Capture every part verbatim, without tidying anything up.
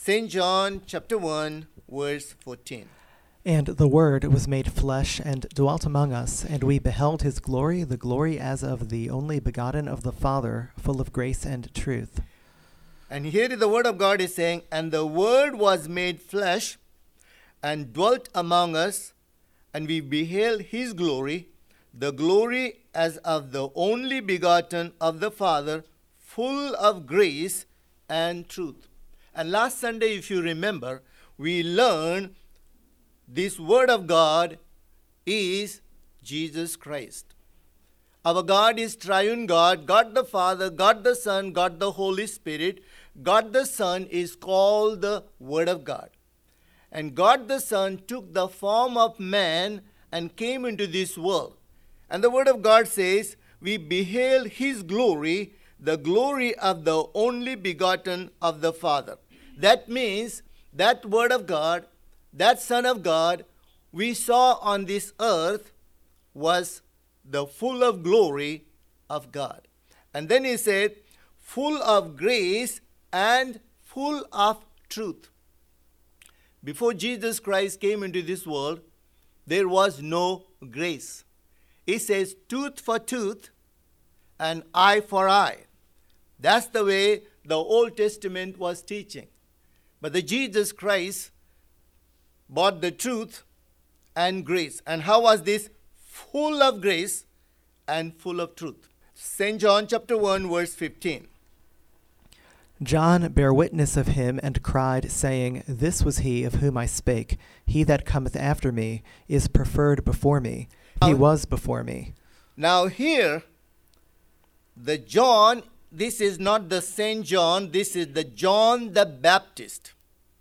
Saint John chapter one, verse fourteen. And the Word was made flesh and dwelt among us, and we beheld his glory, the glory as of the only begotten of the Father, full of grace and truth. And here the word of God is saying, and the Word was made flesh and dwelt among us, and we beheld his glory, the glory as of the only begotten of the Father, full of grace and truth. And last Sunday, if you remember, we learned this Word of God is Jesus Christ. Our God is triune God, God the Father, God the Son, God the Holy Spirit. God the Son is called the Word of God. And God the Son took the form of man and came into this world. And the Word of God says, we beheld his glory, the glory of the only begotten of the Father. That means that Word of God, that Son of God we saw on this earth was the full of glory of God. And then he said, full of grace and full of truth. Before Jesus Christ came into this world, there was no grace. He says tooth for tooth and eye for eye. That's the way the Old Testament was teaching. But the Jesus Christ brought the truth and grace. And how was this? Full of grace and full of truth. Saint John chapter one, verse fifteen. John bare witness of him, and cried, saying, This was he of whom I spake. He that cometh after me is preferred before me. He was before me. Now here, the John, this is not the Saint John, this is the John the Baptist.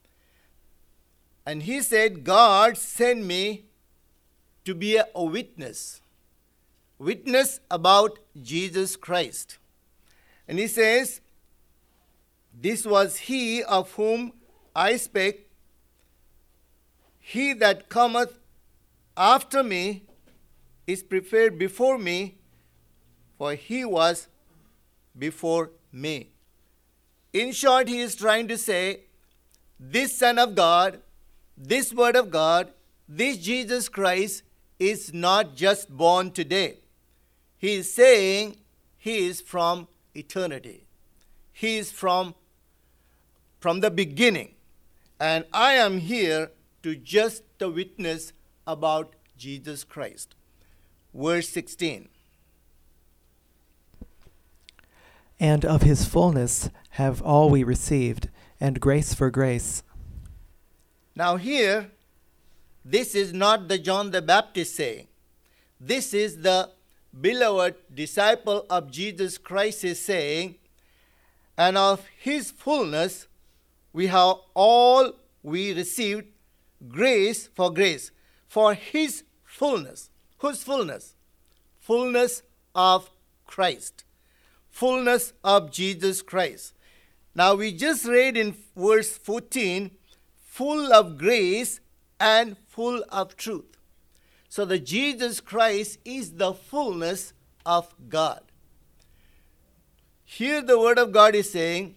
And he said, God sent me to be a, a witness. Witness about Jesus Christ. And he says, this was he of whom I spake. He that cometh after me is preferred before me, for he was before me. In short, he is trying to say, this Son of God, this Word of God, this Jesus Christ is not just born today. He is saying he is from eternity. He is from, from the beginning. And I am here to just to witness about Jesus Christ. Verse sixteen. And of his fullness have all we received, and grace for grace. Now here, this is not the John the Baptist saying. This is the beloved disciple of Jesus Christ is saying, and of his fullness we have all we received, grace for grace. For his fullness. Whose fullness? Fullness of Christ. Fullness of Jesus Christ. Now we just read in verse fourteen, full of grace and full of truth. So the Jesus Christ is the fullness of God. Here the Word of God is saying,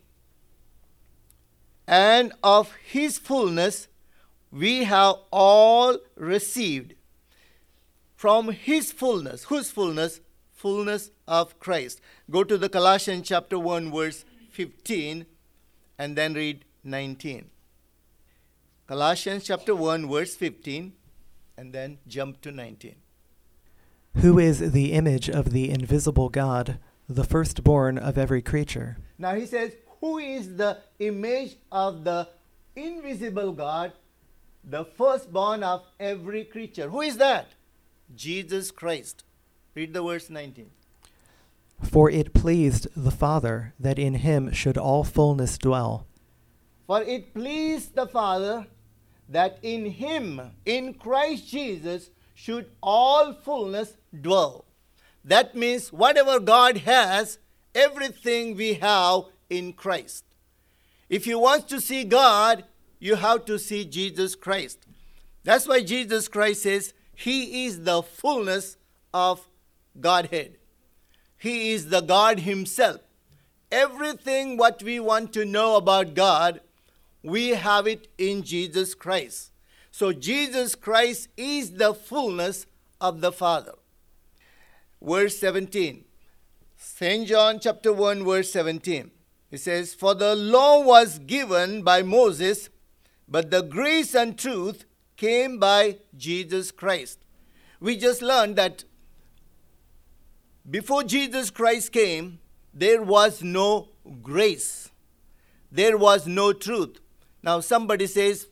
and of his fullness we have all received. From his fullness. Whose fullness? Fullness of Christ. Go to the Colossians chapter one, verse fifteen, and then read nineteen. Colossians chapter one, verse fifteen, and then jump to nineteen. Who is the image of the invisible God, the firstborn of every creature? Now he says, who is the image of the invisible God, the firstborn of every creature? Who is that? Jesus Christ. Read the verse nineteen. For it pleased the Father that in him should all fullness dwell. For it pleased the Father that in him, in Christ Jesus, should all fullness dwell. That means whatever God has, everything we have in Christ. If you want to see God, you have to see Jesus Christ. That's why Jesus Christ says he is the fullness of Godhead. He is the God himself. Everything what we want to know about God, we have it in Jesus Christ. So Jesus Christ is the fullness of the Father. Verse seventeen. Saint John chapter one verse seventeen. It says, "For the law was given by Moses, but the grace and truth came by Jesus Christ." We just learned that before Jesus Christ came, there was no grace. There was no truth. Now somebody says,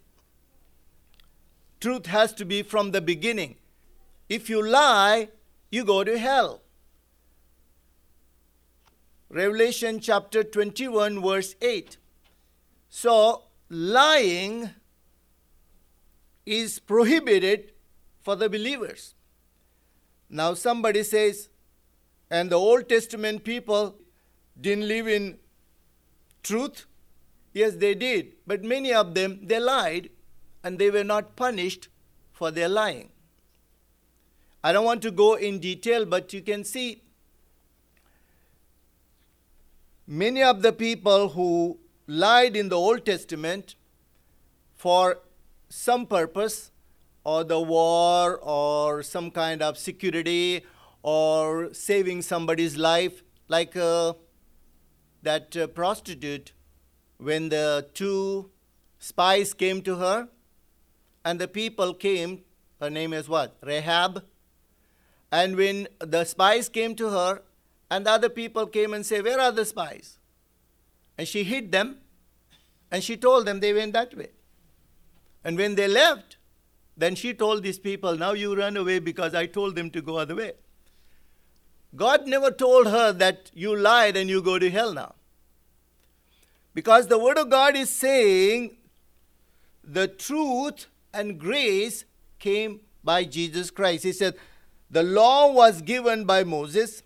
truth has to be from the beginning. If you lie, you go to hell. Revelation chapter twenty-one verse eight. So lying is prohibited for the believers. Now somebody says, and the Old Testament people didn't live in truth. Yes, they did. But many of them, they lied and they were not punished for their lying. I don't want to go in detail, but you can see many of the people who lied in the Old Testament for some purpose, or the war, or some kind of security, or saving somebody's life, like uh, that uh, prostitute, when the two spies came to her, and the people came, her name is what? Rahab. And when the spies came to her, and the other people came and said, "Where are the spies?" And she hid them, and she told them they went that way. And when they left, then she told these people, "Now you run away because I told them to go other way." God never told her that you lied and you go to hell now. Because the Word of God is saying the truth and grace came by Jesus Christ. He said, the law was given by Moses,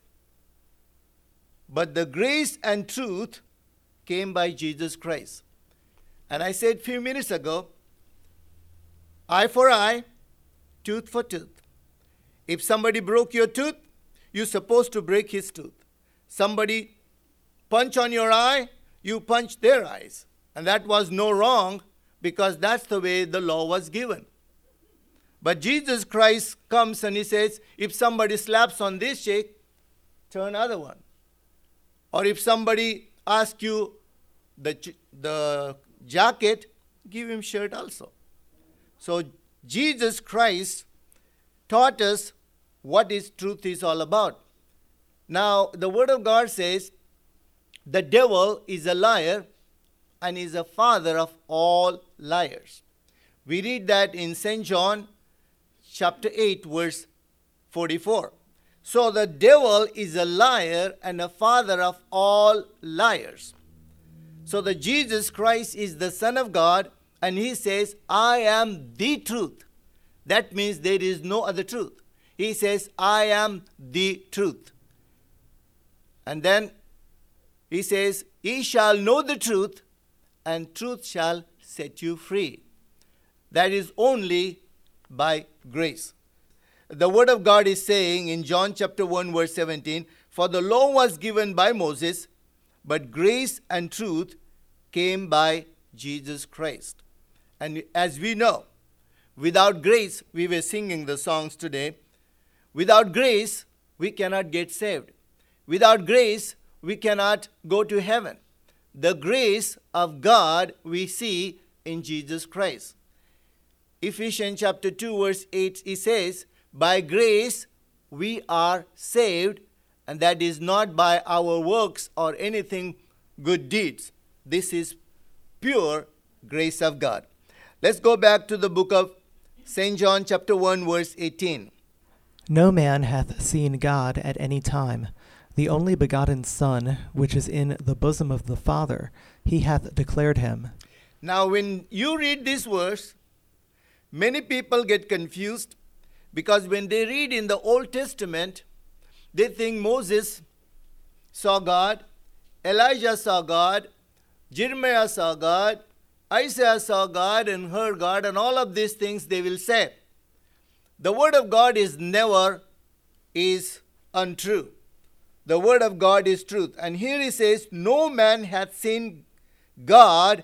but the grace and truth came by Jesus Christ. And I said a few minutes ago, eye for eye, tooth for tooth. If somebody broke your tooth, you're supposed to break his tooth. Somebody punch on your eye, you punch their eyes. And that was no wrong, because that's the way the law was given. But Jesus Christ comes and he says, if somebody slaps on this cheek, turn other one. Or if somebody asks you the, the jacket, give him shirt also. So Jesus Christ taught us what is truth is all about. Now, the Word of God says, the devil is a liar and is a father of all liars. We read that in Saint John chapter eight, verse forty-four. So the devil is a liar and a father of all liars. So the Jesus Christ is the Son of God, and he says, I am the truth. That means there is no other truth. He says, I am the truth. And then he says, ye shall know the truth, and truth shall set you free. That is only by grace. The Word of God is saying in John chapter one, verse seventeen, for the law was given by Moses, but grace and truth came by Jesus Christ. And as we know, without grace, we were singing the songs today, without grace, we cannot get saved. Without grace, we cannot go to heaven. The grace of God we see in Jesus Christ. Ephesians chapter two, verse eight, it says, by grace we are saved, and that is not by our works or anything good deeds. This is pure grace of God. Let's go back to the book of Saint John chapter one, verse eighteen. No man hath seen God at any time. The only begotten Son, which is in the bosom of the Father, he hath declared him. Now when you read this verse, many people get confused, because when they read in the Old Testament, they think Moses saw God, Elijah saw God, Jeremiah saw God, Isaiah saw God and heard God, and all of these things they will say. The Word of God is never is untrue. The Word of God is truth. And here he says, no man hath seen God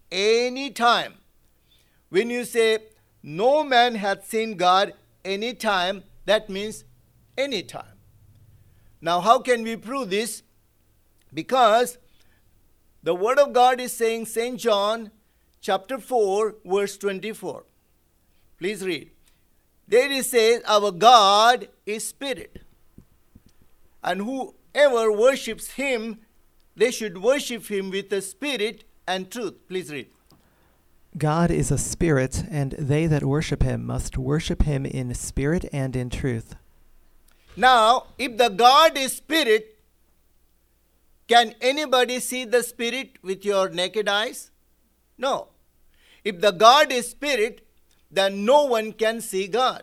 any time. When you say, no man hath seen God any time, that means any time. Now, how can we prove this? Because the Word of God is saying, Saint John chapter four, verse twenty-four. Please read. There it says, our God is spirit. And whoever worships him, they should worship him with the spirit and truth. Please read. God is a spirit, and they that worship him must worship him in spirit and in truth. Now, if the God is spirit, can anybody see the spirit with your naked eyes? No. If the God is spirit, then no one can see God.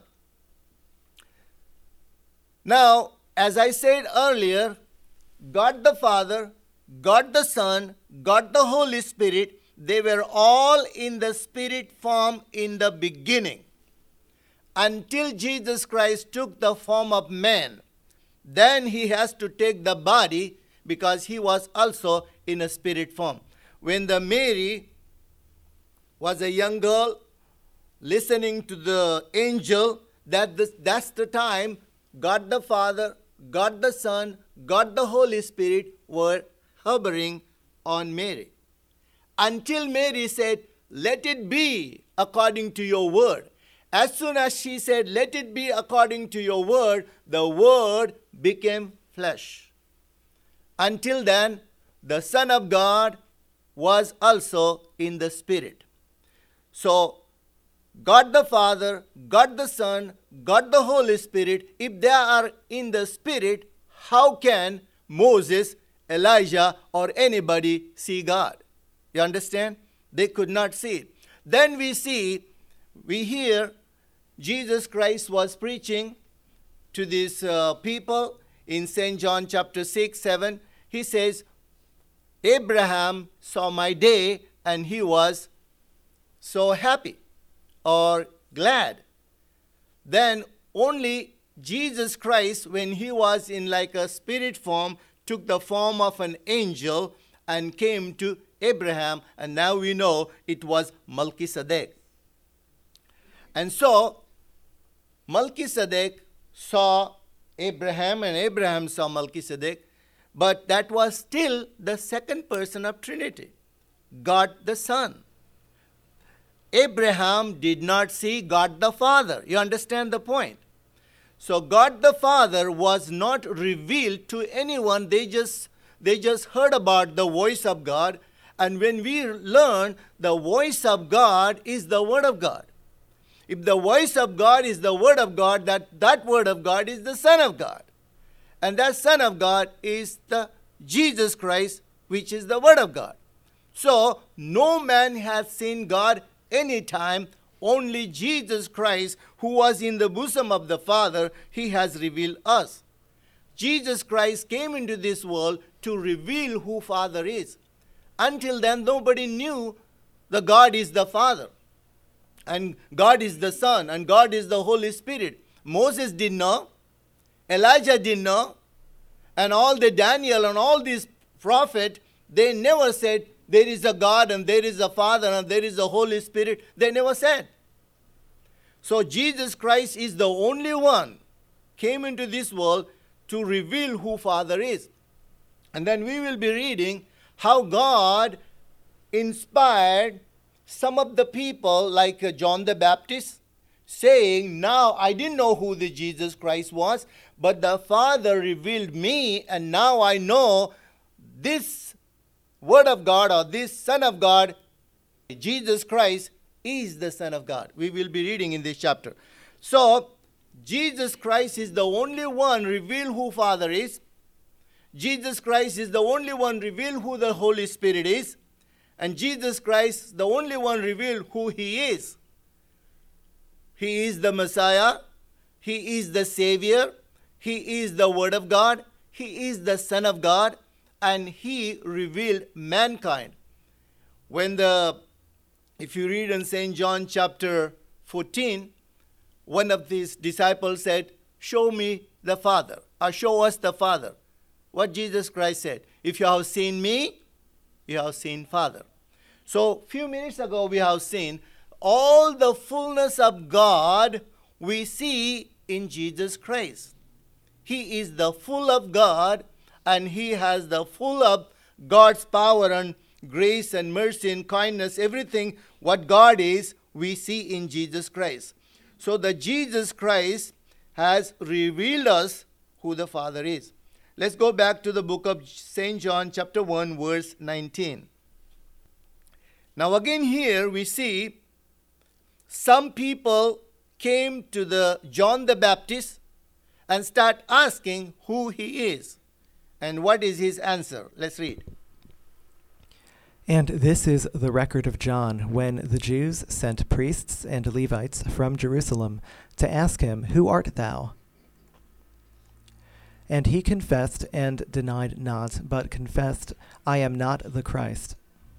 Now, as I said earlier, God the Father, God the Son, God the Holy Spirit, they were all in the spirit form in the beginning. Until Jesus Christ took the form of man. Then he has to take the body because he was also in a spirit form. When the Mary was a young girl listening to the angel, that this, that's the time God the Father, God the Son, God the Holy Spirit were hovering on Mary. Until Mary said, let it be according to your word. As soon as she said, let it be according to your word, the word became flesh. Until then, the Son of God was also in the Spirit. So, God the Father, God the Son, God the Holy Spirit, if they are in the Spirit, how can Moses, Elijah, or anybody see God? You understand? They could not see it. Then we see, we hear Jesus Christ was preaching to these uh, people in Saint John chapter six, seven. He says, Abraham saw my day and he was so happy or glad. Then only Jesus Christ, when he was in like a spirit form, took the form of an angel and came to Abraham, and now we know it was Melchizedek. And so, Melchizedek saw Abraham and Abraham saw Melchizedek, but that was still the second person of Trinity, God the Son. Abraham did not see God the Father. You understand the point? So God the Father was not revealed to anyone. They just, they just heard about the voice of God. And when we learn the voice of God is the Word of God. If the voice of God is the Word of God, that, that Word of God is the Son of God. And that Son of God is the Jesus Christ, which is the Word of God. So, no man hath seen God any time, only Jesus Christ, who was in the bosom of the Father, he has revealed us. Jesus Christ came into this world to reveal who Father is. Until then, nobody knew the God is the Father, and God is the Son, and God is the Holy Spirit. Moses didn't know, Elijah didn't know, and all the Daniel and all these prophets, they never said there is a God and there is a Father and there is a Holy Spirit. They never said. So Jesus Christ is the only one came into this world to reveal who Father is. And then we will be reading how God inspired some of the people like uh, John the Baptist, saying, now I didn't know who the Jesus Christ was, but the Father revealed me, and now I know this Word of God or this Son of God, Jesus Christ, is the Son of God. We will be reading in this chapter. So, Jesus Christ is the only one reveal who Father is. Jesus Christ is the only one reveal who the Holy Spirit is. And Jesus Christ is the only one reveal who He is. He is the Messiah. He is the Savior. He is the Word of God. He is the Son of God. And He revealed mankind. When the, if you read in Saint John chapter fourteen, one of these disciples said, show me the Father, or show us the Father. What Jesus Christ said, if you have seen me, you have seen Father. So, few minutes ago we have seen all the fullness of God we see in Jesus Christ. He is the full of God, and he has the full of God's power and grace and mercy and kindness. Everything what God is, we see in Jesus Christ. So the Jesus Christ has revealed us who the Father is. Let's go back to the book of Saint John chapter one verse nineteen. Now again here we see some people came to the John the Baptist and start asking who he is. And what is his answer? Let's read. And this is the record of John, when the Jews sent priests and Levites from Jerusalem to ask him, Who art thou? And he confessed and denied not, but confessed, I am not the Christ.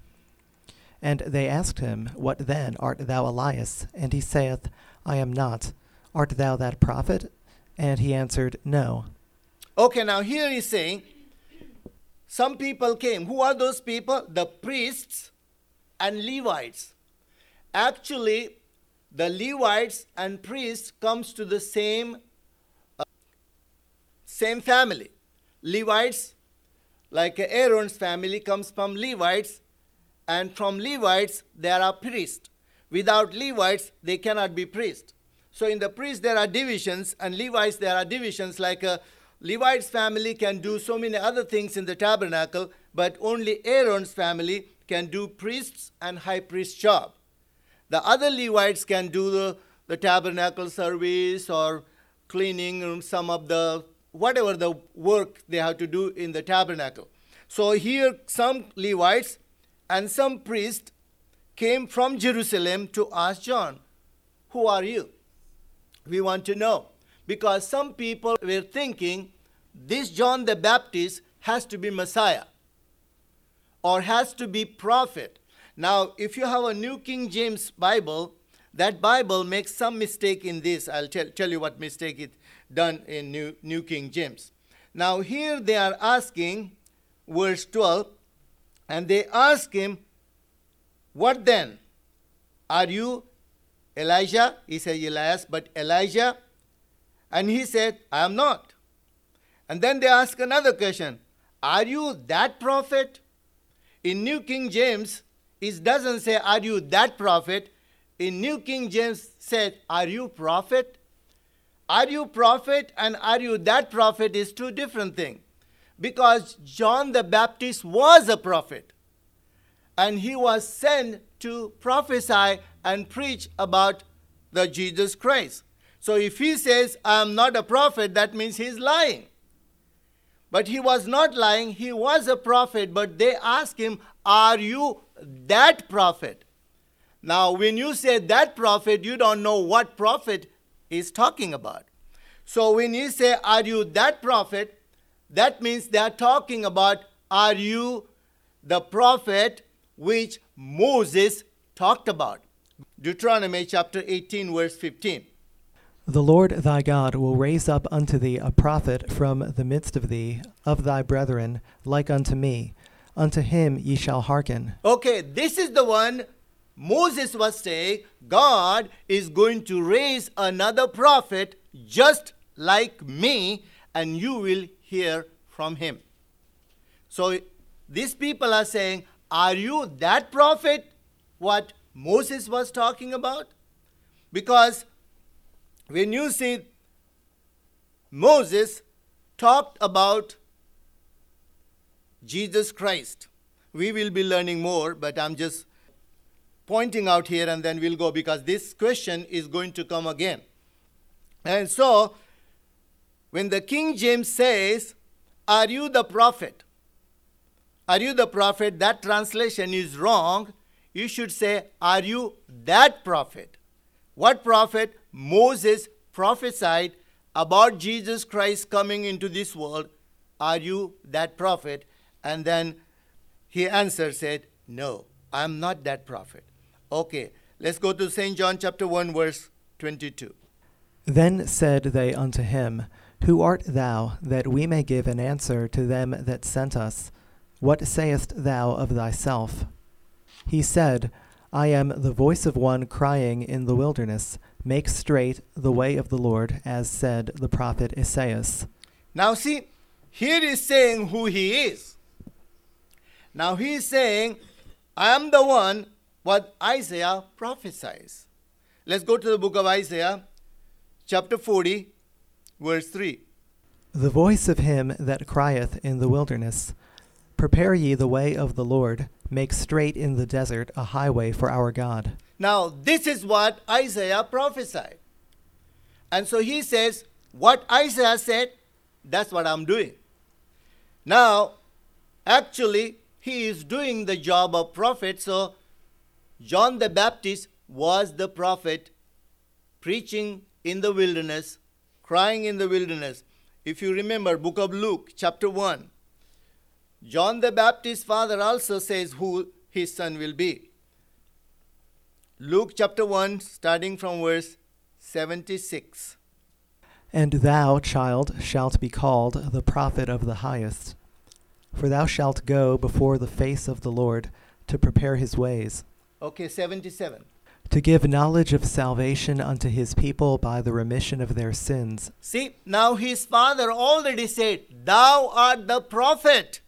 And they asked him, What then? Art thou Elias? And he saith, I am not. Art thou that prophet? And he answered, No. Okay, now here he's saying, some people came. Who are those people? The priests and Levites. Actually, the Levites and priests comes to the same, uh, same family. Levites, like Aaron's family, comes from Levites, and from Levites there are priests. Without Levites, they cannot be priests. So in the priests there are divisions, and Levites there are divisions, like a Levites family can do so many other things in the tabernacle, but only Aaron's family can do priests and high priest job. The other Levites can do the, the tabernacle service or cleaning some of the, whatever the work they have to do in the tabernacle. So here some Levites and some priests came from Jerusalem to ask John, who are you? We want to know. Because some people were thinking this John the Baptist has to be Messiah or has to be prophet. Now, if you have a New King James Bible, that Bible makes some mistake in this. I'll tell, tell you what mistake it done in New, New King James. Now, here they are asking, verse twelve, and they ask him, what then? Are you Elijah? He said Elias, but Elijah? And he said, I am not. And then they ask another question. Are you that prophet? In New King James, it doesn't say, are you that prophet? In New King James said, are you prophet? Are you prophet and are you that prophet is two different things. Because John the Baptist was a prophet. And he was sent to prophesy and preach about the Jesus Christ. So if he says, I am not a prophet, that means he's lying. But he was not lying. He was a prophet. But they asked him, are you that prophet? Now, when you say that prophet, you don't know what prophet he's talking about. So when you say, are you that prophet? That means they are talking about, are you the prophet which Moses talked about? Deuteronomy chapter eighteen, verse fifteen. The Lord thy God will raise up unto thee a prophet from the midst of thee, of thy brethren, like unto me. Unto him ye shall hearken. Okay, this is the one Moses was saying, God is going to raise another prophet just like me, and you will hear from him. So these people are saying, are you that prophet what Moses was talking about? Because when you see Moses talked about Jesus Christ, we will be learning more, but I'm just pointing out here and then we'll go because this question is going to come again. And so, when the King James says, are you the prophet? Are you the prophet? That translation is wrong. You should say, are you that prophet? What prophet? Moses prophesied about Jesus Christ coming into this world. Are you that prophet? And then he answered, said, no, I'm not that prophet. Okay, let's go to Saint John chapter one, verse twenty-two. Then said they unto him, Who art thou, that we may give an answer to them that sent us? What sayest thou of thyself? He said, I am the voice of one crying in the wilderness, make straight the way of the Lord, as said the prophet Isaiah. Now see, here is saying who he is. Now he is saying, I am the one what Isaiah prophesies. Let's go to the book of Isaiah, chapter forty, verse three. The voice of him that crieth in the wilderness, prepare ye the way of the Lord, make straight in the desert a highway for our God. Now this is what Isaiah prophesied. And so he says, what Isaiah said, that's what I'm doing. Now, actually, he is doing the job of prophet. So John the Baptist was the prophet preaching in the wilderness, crying in the wilderness. If you remember, book of Luke, chapter one, John the Baptist's father also says who his son will be. Luke chapter one, starting from verse seventy-six. And thou, child, shalt be called the prophet of the highest. For thou shalt go before the face of the Lord to prepare his ways. Okay, seventy-seven. To give knowledge of salvation unto his people by the remission of their sins. See, now his father already said, thou art the prophet,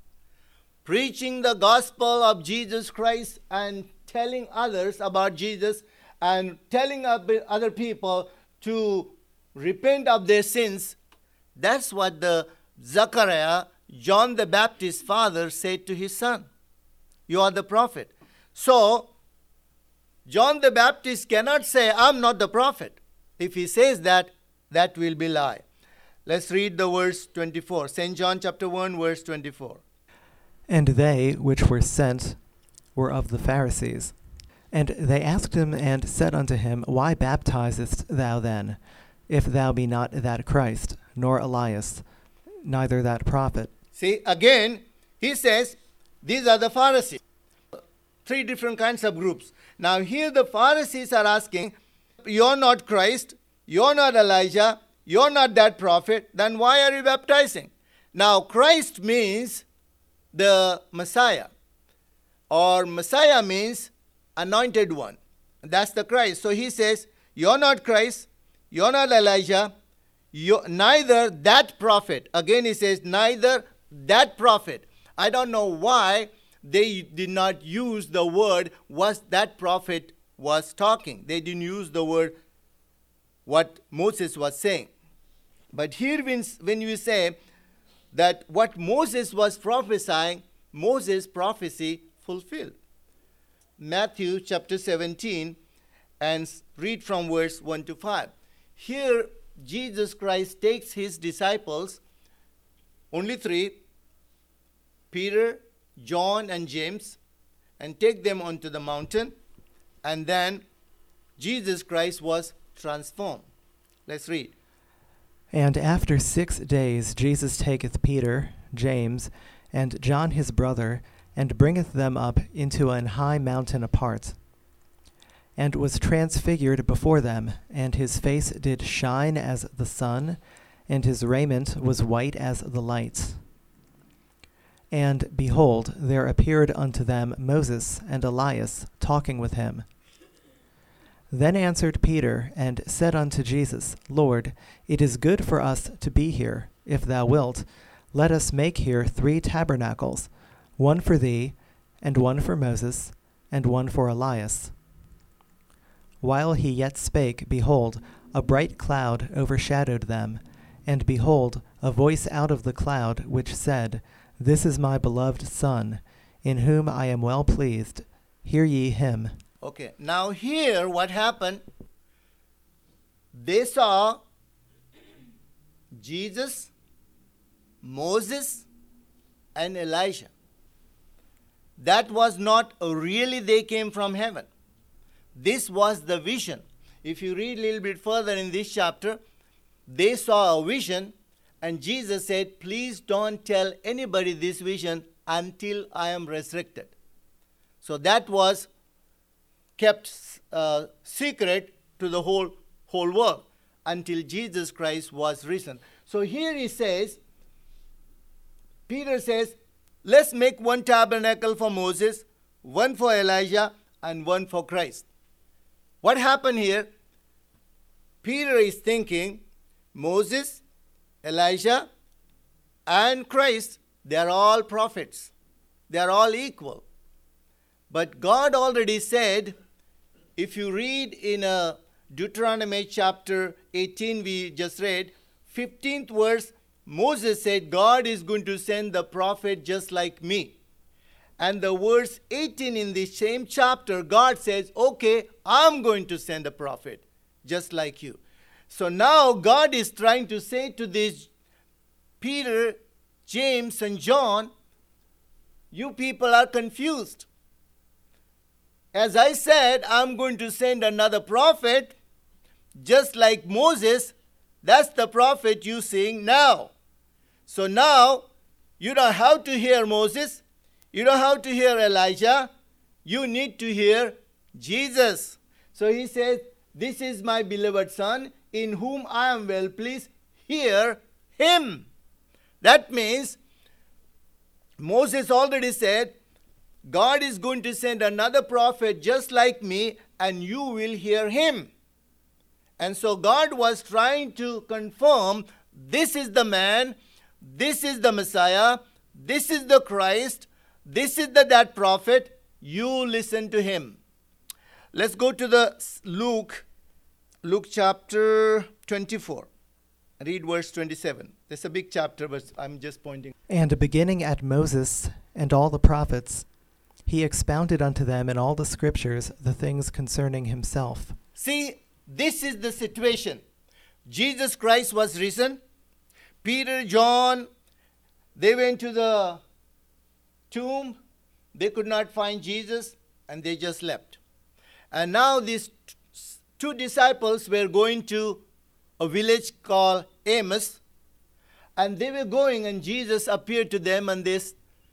preaching the gospel of Jesus Christ and telling others about Jesus and telling other people to repent of their sins. That's what the Zechariah, John the Baptist's father, said to his son. You are the prophet. So, John the Baptist cannot say, I'm not the prophet. If he says that, that will be lie. Let's read the verse twenty-four. Saint John chapter one, verse twenty-four. And they which were sent were of the Pharisees. And they asked him and said unto him, Why baptizest thou then, if thou be not that Christ, nor Elias, neither that prophet? See, again, he says, these are the Pharisees. Three different kinds of groups. Now here the Pharisees are asking, you're not Christ, you're not Elijah, you're not that prophet, then why are you baptizing? Now Christ means the Messiah, or Messiah means anointed one. That's the Christ. So he says, you're not Christ, you're not Elijah, you're neither that prophet. Again he says, neither that prophet. I don't know why they did not use the word was that prophet was talking. They didn't use the word what Moses was saying. But here when, when you say that what Moses was prophesying, Moses' prophecy fulfilled. Matthew chapter seventeen, and read from verse one to five. Here Jesus Christ takes his disciples, only three, Peter, John and James, and take them onto the mountain, and then Jesus Christ was transformed. Let's read. And after six days Jesus taketh Peter, James, and John his brother, and bringeth them up into an high mountain apart, and was transfigured before them, and his face did shine as the sun, and his raiment was white as the light. And behold, there appeared unto them Moses and Elias talking with him. Then answered Peter, and said unto Jesus, Lord, it is good for us to be here. If thou wilt, let us make here three tabernacles, one for thee, and one for Moses, and one for Elias. While he yet spake, behold, a bright cloud overshadowed them, and behold, a voice out of the cloud, which said, This is my beloved Son, in whom I am well pleased. Hear ye him. Okay, now here what happened, they saw Jesus, Moses, and Elijah. That was not really they came from heaven. This was the vision. If you read a little bit further in this chapter, they saw a vision, and Jesus said, please don't tell anybody this vision until I am resurrected. So that was kept uh, secret to the whole, whole world until Jesus Christ was risen. So here he says, Peter says, let's make one tabernacle for Moses, one for Elijah, and one for Christ. What happened here? Peter is thinking Moses, Elijah, and Christ, they are all prophets. They are all equal. But God already said, if you read in uh, Deuteronomy chapter eighteen, we just read, fifteenth verse, Moses said, God is going to send the prophet just like me. And the verse eighteen in the same chapter, God says, okay, I'm going to send a prophet just like you. So now God is trying to say to these Peter, James, and John, you people are confused. As I said, I'm going to send another prophet, just like Moses. That's the prophet you're seeing now. So now, you don't have to hear Moses. You don't have to hear Elijah. You need to hear Jesus. So he says, this is my beloved Son, in whom I am well pleased. Hear him. That means, Moses already said, God is going to send another prophet just like me, and you will hear him. And so God was trying to confirm, this is the man, this is the Messiah, this is the Christ, this is the that prophet, you listen to him. Let's go to the Luke, Luke chapter twenty-four. Read verse twenty-seven. It's a big chapter, but I'm just pointing. And beginning at Moses and all the prophets, he expounded unto them in all the scriptures the things concerning himself. See, this is the situation. Jesus Christ was risen. Peter, John, they went to the tomb. They could not find Jesus, and they just left. And now these t- two disciples were going to a village called Emmaus, and they were going, and Jesus appeared to them, and they,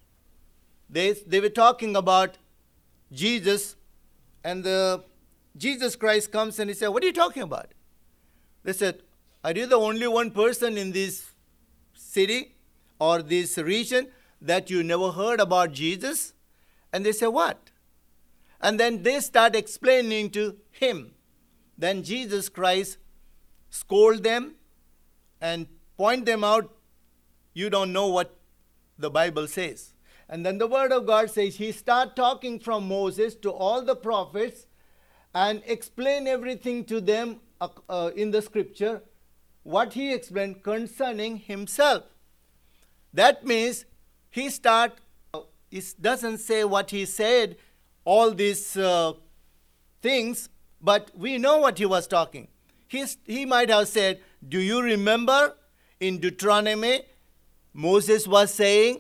they, they were talking about Jesus, and the Jesus Christ comes and he said, what are you talking about? They said, are you the only one person in this city or this region that you never heard about Jesus? And they say, what? And then they start explaining to him. Then Jesus Christ scold them and point them out, you don't know what the Bible says. And then the word of God says he start talking from Moses to all the prophets and explain everything to them uh, uh, in the scripture, what he explained concerning himself. That means he start, uh, it doesn't say what he said, all these uh, things, but we know what he was talking. He's, he might have said, do you remember in Deuteronomy, Moses was saying,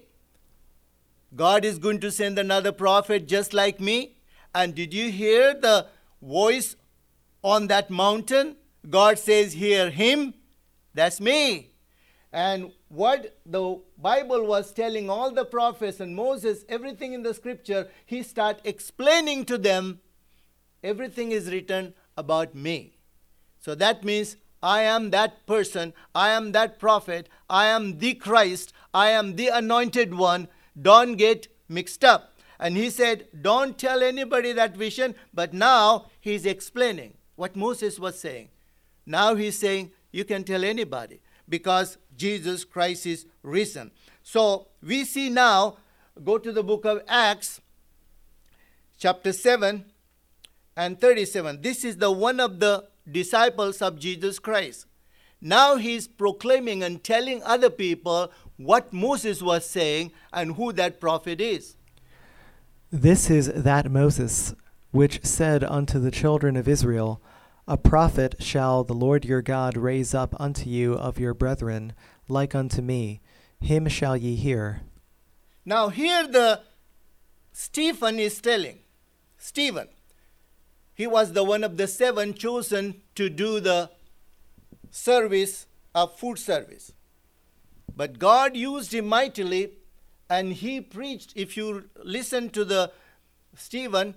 God is going to send another prophet just like me? And did you hear the voice on that mountain? God says, hear him. That's me. And what the Bible was telling all the prophets and Moses, everything in the scripture, he start explaining to them, everything is written about me. So that means I am that person, I am that prophet, I am the Christ, I am the anointed one. Don't get mixed up. And he said, don't tell anybody that vision, but now he's explaining what Moses was saying. Now he's saying, you can tell anybody because Jesus Christ is risen. So we see now, go to the book of Acts, chapter seven and thirty-seven. This is the one of the disciples of Jesus Christ. Now he's proclaiming and telling other people what Moses was saying and who that prophet is. This is that Moses, which said unto the children of Israel, a prophet shall the Lord your God raise up unto you of your brethren, like unto me. Him shall ye hear. Now here the Stephen is telling. Stephen, he was the one of the seven chosen to do the service of food service. But God used him mightily, and he preached. If you listen to the Stephen,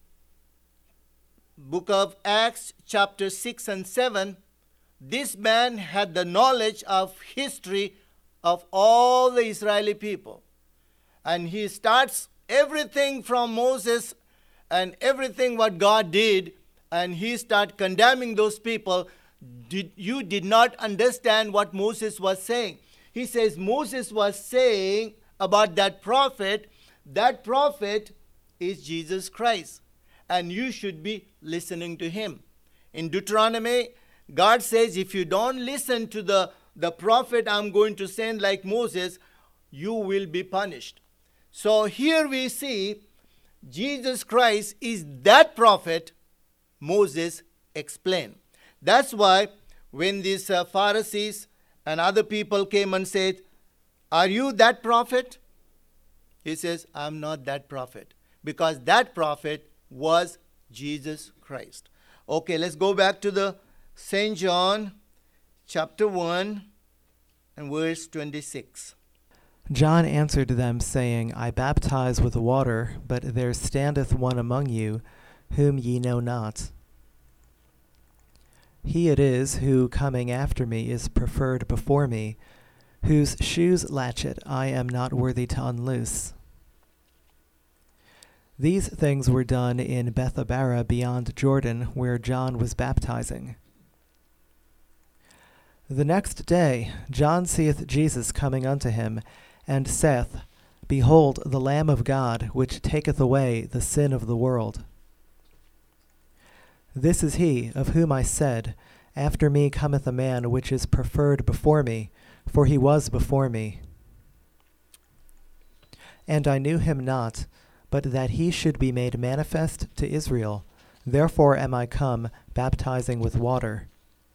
book of Acts, chapter six and seven, this man had the knowledge of history of all the Israeli people. And he starts everything from Moses and everything what God did, and he started condemning those people. Did, you did not understand what Moses was saying. He says Moses was saying about that prophet, that prophet is Jesus Christ, and you should be listening to him. In Deuteronomy, God says, if you don't listen to the, the prophet I'm going to send like Moses, you will be punished. So here we see Jesus Christ is that prophet Moses explained. That's why when these uh, Pharisees and other people came and said, are you that prophet? He says, I'm not that prophet. Because that prophet was Jesus Christ. Okay, let's go back to the Saint John chapter one and verse twenty-six. John answered them, saying, I baptize with water, but there standeth one among you, whom ye know not. He it is who, coming after me, is preferred before me, whose shoes latchet I am not worthy to unloose. These things were done in Bethabara beyond Jordan, where John was baptizing. The next day John seeth Jesus coming unto him, and saith, Behold the Lamb of God, which taketh away the sin of the world. This is he, of whom I said, After me cometh a man which is preferred before me, for he was before me. And I knew him not, but that he should be made manifest to Israel. Therefore am I come, baptizing with water.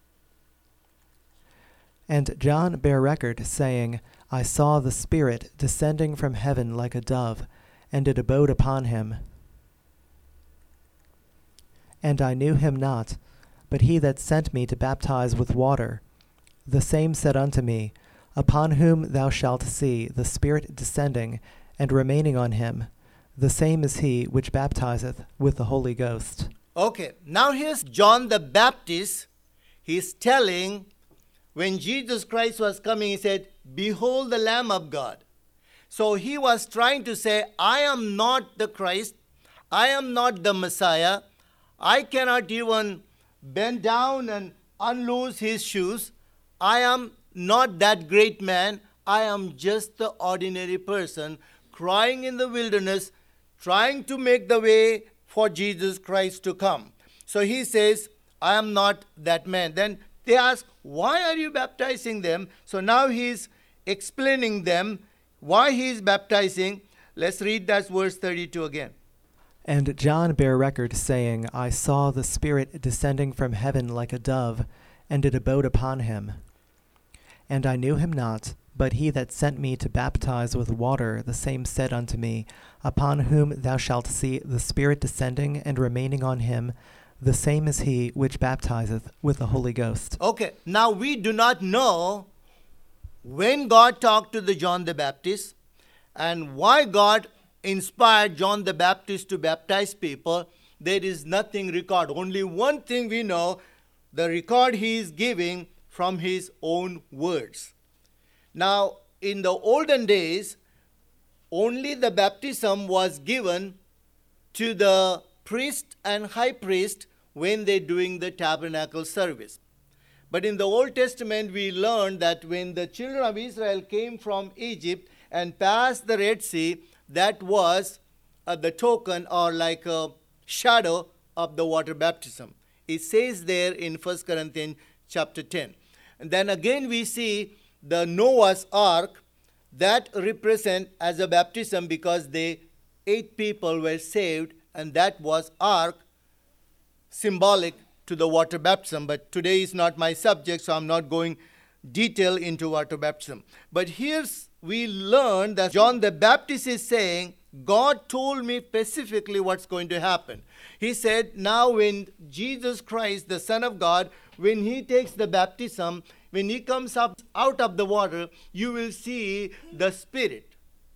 And John bare record, saying, I saw the Spirit descending from heaven like a dove, and it abode upon him. And I knew him not, but he that sent me to baptize with water. The same said unto me, Upon whom thou shalt see the Spirit descending and remaining on him, the same is he which baptizeth with the Holy Ghost. Okay, now here's John the Baptist. He's telling, when Jesus Christ was coming, he said, Behold the Lamb of God. So he was trying to say, I am not the Christ. I am not the Messiah. I cannot even bend down and unloose his shoes. I am not that great man. I am just the ordinary person crying in the wilderness, trying to make the way for Jesus Christ to come. So he says, I am not that man. Then they ask, why are you baptizing them? So now he's explaining them why he is baptizing. Let's read that verse thirty-two again. And John bare record, saying, I saw the Spirit descending from heaven like a dove, and it abode upon him. And I knew him not, but he that sent me to baptize with water, the same said unto me, Upon whom thou shalt see the Spirit descending and remaining on him, the same is he which baptizeth with the Holy Ghost. Okay, now we do not know when God talked to the John the Baptist and why God inspired John the Baptist to baptize people. There is nothing recorded. Only one thing we know, the record he is giving from his own words. Now, in the olden days, only the baptism was given to the priest and high priest when they're doing the tabernacle service. But in the Old Testament, we learned that when the children of Israel came from Egypt and passed the Red Sea, that was uh, the token or like a shadow of the water baptism. It says there in First Corinthians chapter ten. And then again we see the Noah's Ark that represent as a baptism because they eight people were saved, and that was ark, symbolic to the water baptism. But today is not my subject, so I'm not going detail into water baptism. But here's we learn that John the Baptist is saying, God told me specifically what's going to happen. He said, now when Jesus Christ, the Son of God, when he takes the baptism, when he comes up out of the water, you will see the Spirit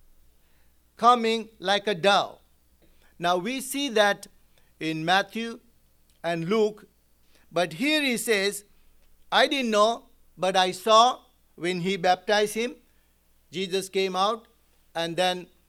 coming like a dove. Now we see that in Matthew and Luke, but here he says, I didn't know, but I saw when he baptized him, Jesus came out, and then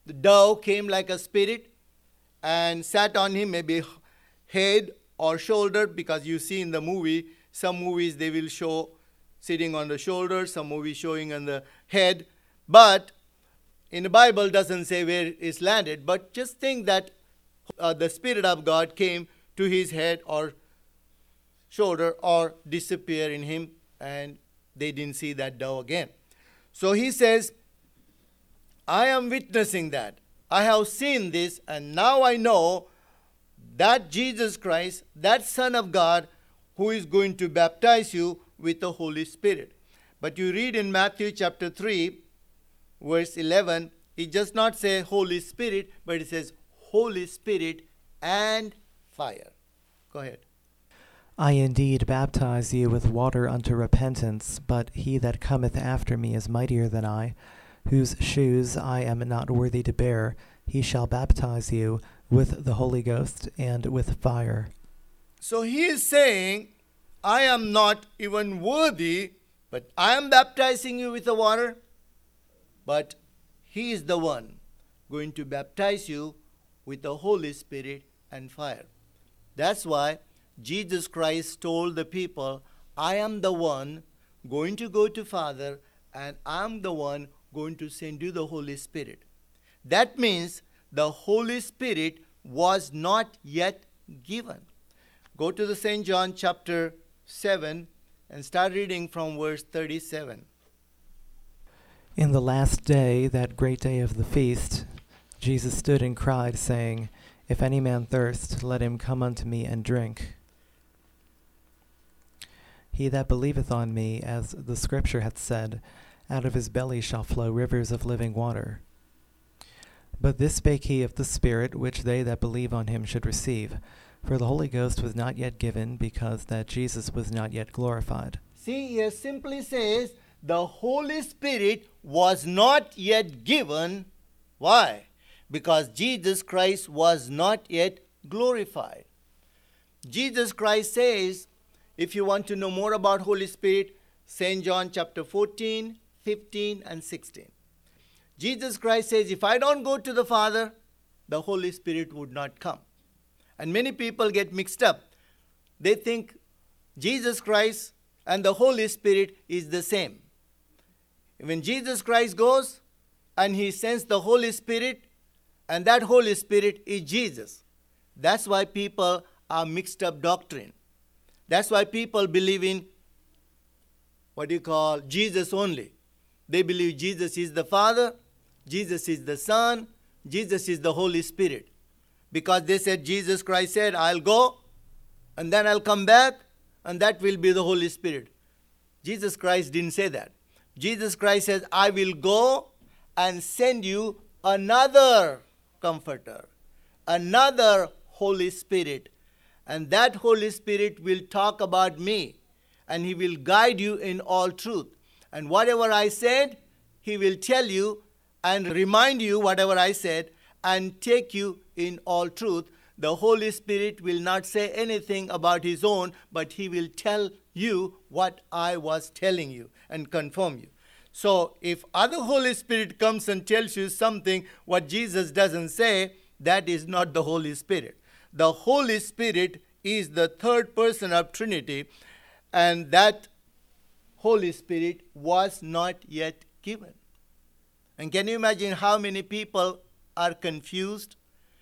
the dove came like a spirit and sat on him, maybe head or shoulder, because you see in the movie, some movies they will show sitting on the shoulder, some movies showing on the head. But in the Bible doesn't say where it's landed, but just think that uh, the Spirit of God came to his head or shoulder or disappear in him, and they didn't see that dove again. So he says, I am witnessing that. I have seen this, and now I know that Jesus Christ, that Son of God, who is going to baptize you with the Holy Spirit. But you read in Matthew chapter three, verse eleven, it does not say Holy Spirit, but it says Holy Spirit and fire. Go ahead. I indeed baptize you with water unto repentance, but he that cometh after me is mightier than I, whose shoes I am not worthy to bear. He shall baptize you with the Holy Ghost and with fire. So he is saying, I am not even worthy, but I am baptizing you with the water, but he is the one going to baptize you with the Holy Spirit and fire. That's why Jesus Christ told the people, I am the one going to go to Father, and I am the one going to send you the Holy Spirit. That means the Holy Spirit was not yet given. Go to the Saint John chapter seven and start reading from verse thirty-seven. In the last day, that great day of the feast, Jesus stood and cried, saying, If any man thirst, let him come unto me and drink. He that believeth on me, as the Scripture hath said, out of his belly shall flow rivers of living water. But this spake he of the Spirit, which they that believe on him should receive. For the Holy Ghost was not yet given, because that Jesus was not yet glorified. See, here simply says, the Holy Spirit was not yet given. Why? Because Jesus Christ was not yet glorified. Jesus Christ says, if you want to know more about Holy Spirit, Saint John chapter fourteen, fifteen, and sixteen. Jesus Christ says, if I don't go to the Father, the Holy Spirit would not come. And many people get mixed up. They think Jesus Christ and the Holy Spirit is the same. When Jesus Christ goes and he sends the Holy Spirit, and that Holy Spirit is Jesus. That's why people are mixed up doctrine. That's why people believe in what you call Jesus only. They believe Jesus is the Father, Jesus is the Son, Jesus is the Holy Spirit. Because they said, Jesus Christ said, I'll go, and then I'll come back, and that will be the Holy Spirit. Jesus Christ didn't say that. Jesus Christ says, I will go and send you another Comforter, another Holy Spirit. And that Holy Spirit will talk about me, and he will guide you in all truth. And whatever I said, he will tell you and remind you whatever I said and take you in all truth. The Holy Spirit will not say anything about his own, but he will tell you what I was telling you and confirm you. So if other Holy Spirit comes and tells you something what Jesus doesn't say, that is not the Holy Spirit. The Holy Spirit is the third person of Trinity, and that Holy Spirit was not yet given. And can you imagine how many people are confused?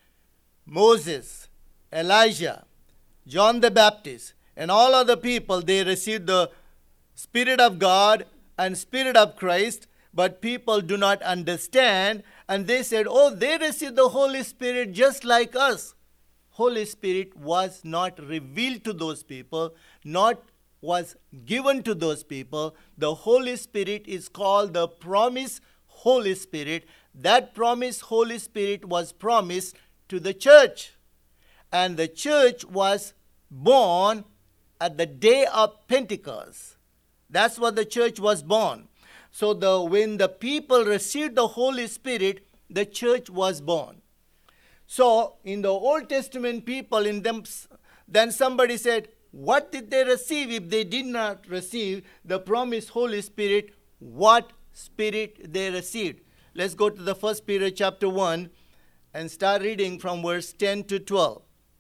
Moses, Elijah, John the Baptist, and all other people, they received the Spirit of God and Spirit of Christ, but people do not understand, and they said, oh, they received the Holy Spirit just like us. Holy Spirit was not revealed to those people, not was given to those people. The Holy Spirit is called the promised Holy Spirit. That promised Holy Spirit was promised to the church. And the church was born at the day of Pentecost. That's what the church was born. So the when the people received the Holy Spirit, the church was born. So in the Old Testament people, in them, then somebody said, what did they receive if they did not receive the promised Holy Spirit? What Spirit they received? Let's go to the First Peter chapter one and start reading from verse ten to twelve.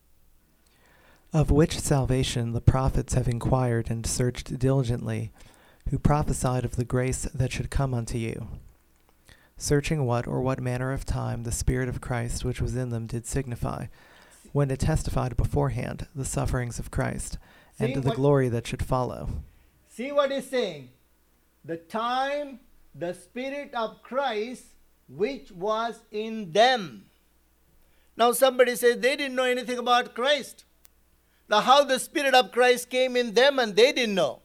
Of which salvation the prophets have inquired and searched diligently, who prophesied of the grace that should come unto you, searching what or what manner of time the Spirit of Christ which was in them did signify, when it testified beforehand the sufferings of Christ, and See the what- glory that should follow. See what he's saying? The time the Spirit of Christ which was in them. Now somebody says they didn't know anything about Christ. Now how the Spirit of Christ came in them and they didn't know.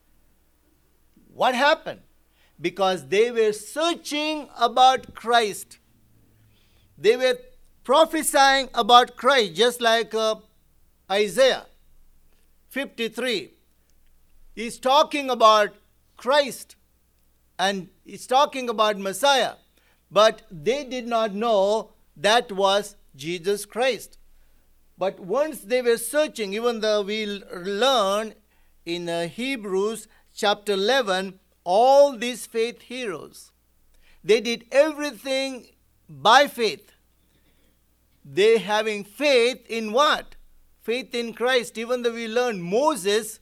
What happened? Because they were searching about Christ. They were prophesying about Christ, just like uh, Isaiah fifty-three. He's talking about Christ and he's talking about Messiah. But they did not know that was Jesus Christ. But once they were searching, even though we learn in uh, Hebrews chapter eleven, all these faith heroes, they did everything by faith. They having faith in what? Faith in Christ. Even though we learn Moses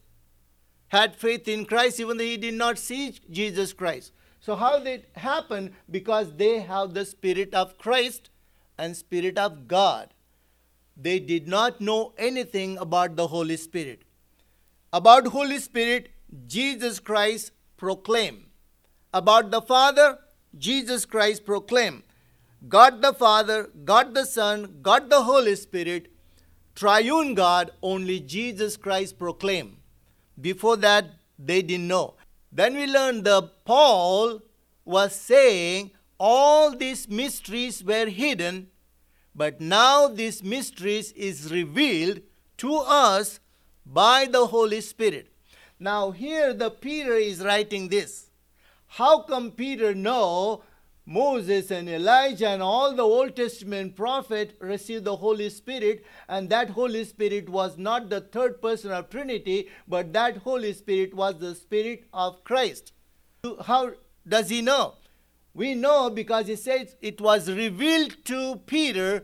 had faith in Christ, even though he did not see Jesus Christ. So how did it happen? Because they have the Spirit of Christ and Spirit of God. They did not know anything about the Holy Spirit. About Holy Spirit, Jesus Christ proclaimed. About the Father, Jesus Christ proclaimed. God the Father, God the Son, God the Holy Spirit, triune God, only Jesus Christ proclaimed. Before that, they didn't know. Then we learned that Paul was saying all these mysteries were hidden, but now these mysteries is revealed to us by the Holy Spirit. Now here the Peter is writing this. How come Peter know Moses and Elijah and all the Old Testament prophet received the Holy Spirit, and that Holy Spirit was not the third person of Trinity, but that Holy Spirit was the Spirit of Christ? How does he know? We know because he says it was revealed to Peter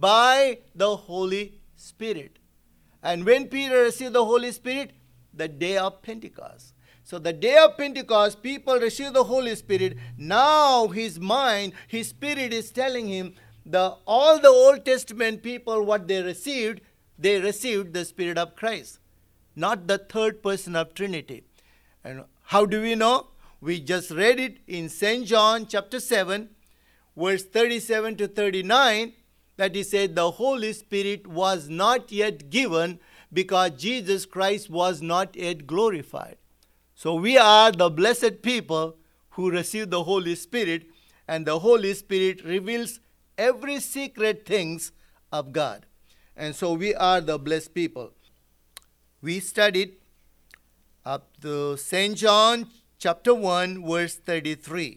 by the Holy Spirit. And when Peter received the Holy Spirit, the day of Pentecost. So the day of Pentecost, people received the Holy Spirit. Now his mind, his spirit is telling him the all the Old Testament people, what they received, they received the Spirit of Christ, not the third person of Trinity. And how do we know? We just read it in Saint John chapter seven, verse thirty-seven to thirty-nine, that he said the Holy Spirit was not yet given because Jesus Christ was not yet glorified. So we are the blessed people who receive the Holy Spirit, and the Holy Spirit reveals every secret things of God. And so we are the blessed people. We studied up to Saint John chapter one, verse thirty-three.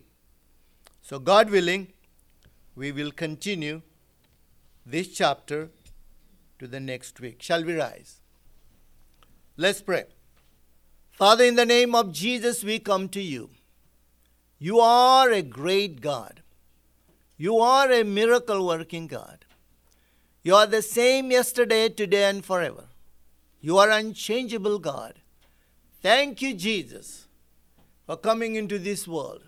So God willing, we will continue this chapter to the next week. Shall we rise? Let's pray. Father, in the name of Jesus, we come to you. You are a great God. You are a miracle-working God. You are the same yesterday, today, and forever. You are unchangeable God. Thank you, Jesus, for coming into this world.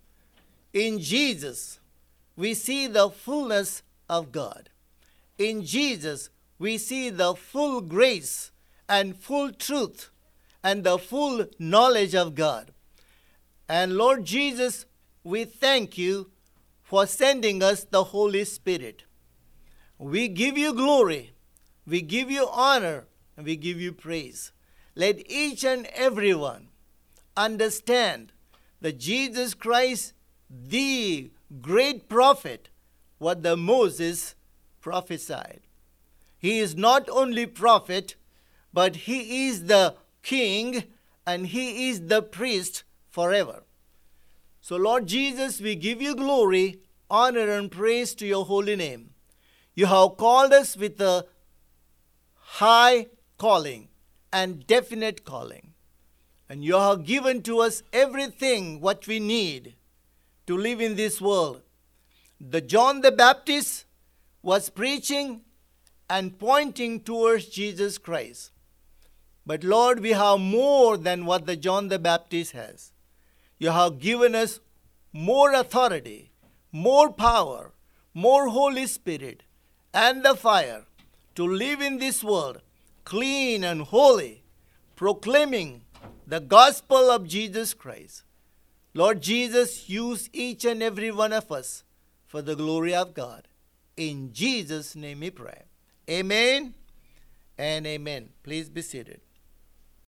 In Jesus, we see the fullness of God. In Jesus, we see the full grace and full truth and the full knowledge of God. And Lord Jesus, we thank you for sending us the Holy Spirit. We give you glory, we give you honor, and we give you praise. Let each and everyone understand that Jesus Christ, the great prophet, what the Moses prophesied. He is not only prophet, but he is the king and he is the priest forever. So Lord Jesus, we give you glory, honor, and praise to your holy name. You have called us with a high calling and definite calling. And you have given to us everything what we need to live in this world. The John the Baptist was preaching and pointing towards Jesus Christ. But Lord, we have more than what the John the Baptist has. You have given us more authority, more power, more Holy Spirit, and the fire to live in this world clean and holy, proclaiming the gospel of Jesus Christ. Lord Jesus, use each and every one of us for the glory of God. In Jesus' name we pray. Amen and amen. Please be seated.